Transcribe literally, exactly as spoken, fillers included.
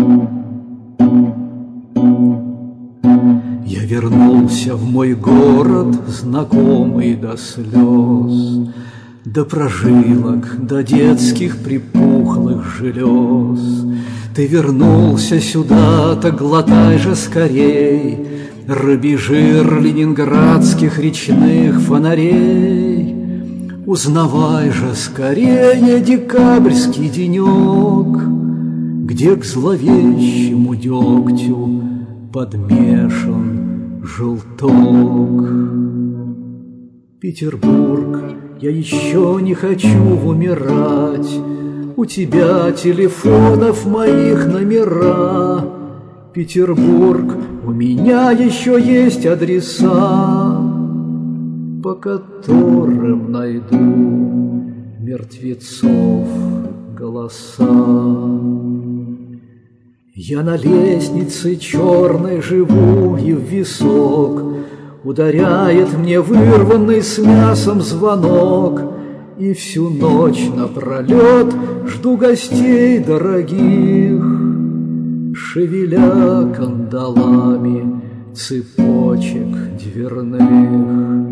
Я вернулся в мой город, знакомый до слез, до прожилок, до детских припухлых желез. Ты вернулся сюда, так глотай же скорей рыбий жир ленинградских речных фонарей. Узнавай же скорее декабрьский денек, где к зловещему дегтю подмешан желток. Петербург, я еще не хочу умирать, у тебя телефонов моих номера. Петербург, у меня еще есть адреса, по которым найду мертвецов голоса. Я на лестнице черной живу, и в висок ударяет мне вырванный с мясом звонок. И всю ночь напролет жду гостей дорогих, шевеля кандалами цепочек дверных.